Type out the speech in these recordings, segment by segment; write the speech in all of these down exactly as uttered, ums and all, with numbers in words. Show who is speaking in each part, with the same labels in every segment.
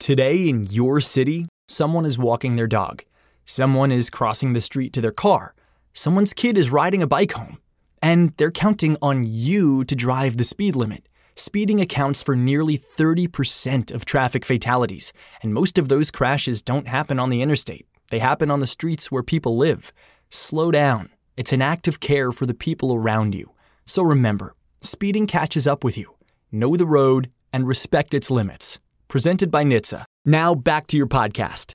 Speaker 1: Today in your city, someone is walking their dog. Someone is crossing the street to their car. Someone's kid is riding a bike home. And they're counting on you to drive the speed limit. Speeding accounts for nearly thirty percent of traffic fatalities, and most of those crashes don't happen on the interstate. They happen on the streets where people live. Slow down. It's an act of care for the people around you. So remember, speeding catches up with you. Know the road and respect its limits. Presented by N H T S A. Now back to your podcast.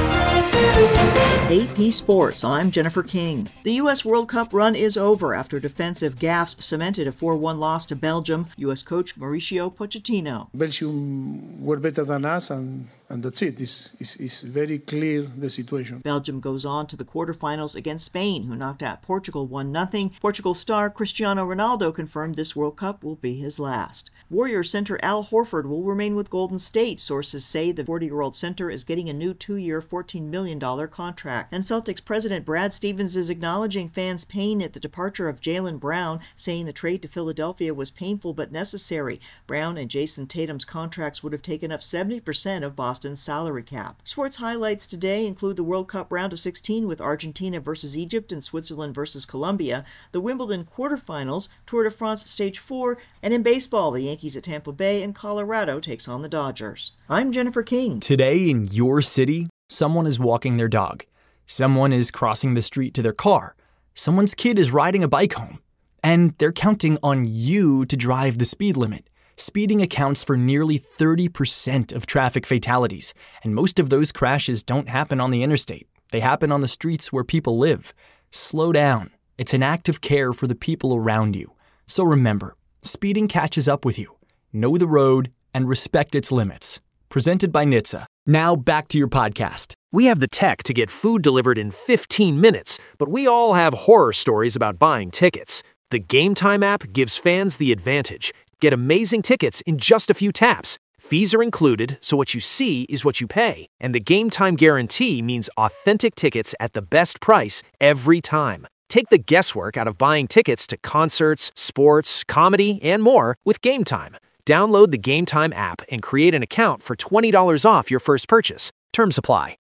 Speaker 2: A P Sports, I'm Jennifer King. The U S World Cup run is over after defensive gaffes cemented a four one loss to Belgium. U S coach Mauricio Pochettino.
Speaker 3: Belgium were better than us, and, and that's it. It's, it's, it's very clear, the situation.
Speaker 2: Belgium goes on to the quarterfinals against Spain, who knocked out Portugal one nothing. Portugal star Cristiano Ronaldo confirmed this World Cup will be his last. Warriors center Al Horford will remain with Golden State. Sources say the forty-year-old center is getting a new two-year, fourteen million dollars contract. And Celtics president Brad Stevens is acknowledging fans' pain at the departure of Jaylen Brown, saying the trade to Philadelphia was painful but necessary. Brown and Jason Tatum's contracts would have taken up seventy percent of Boston's salary cap. Sports highlights today include the World Cup round of sixteen with Argentina versus Egypt and Switzerland versus Colombia, the Wimbledon quarterfinals, Tour de France Stage four, and in baseball, the Yankees at Tampa Bay and Colorado takes on the Dodgers. I'm Jennifer King.
Speaker 1: Today in your city, someone is walking their dog. Someone is crossing the street to their car. Someone's kid is riding a bike home. And they're counting on you to drive the speed limit. Speeding accounts for nearly thirty percent of traffic fatalities, and most of those crashes don't happen on the interstate. They happen on the streets where people live. Slow down. It's an act of care for the people around you. So remember, speeding catches up with you. Know the road and respect its limits. Presented by N H T S A. Now back to your podcast.
Speaker 4: We have the tech to get food delivered in fifteen minutes, but we all have horror stories about buying tickets. The Game Time app gives fans the advantage. Get amazing tickets in just a few taps. Fees are included, so what you see is what you pay. And the Game Time guarantee means authentic tickets at the best price every time. Take the guesswork out of buying tickets to concerts, sports, comedy, and more with Game Time. Download the Game Time app and create an account for twenty dollars off your first purchase. Terms apply.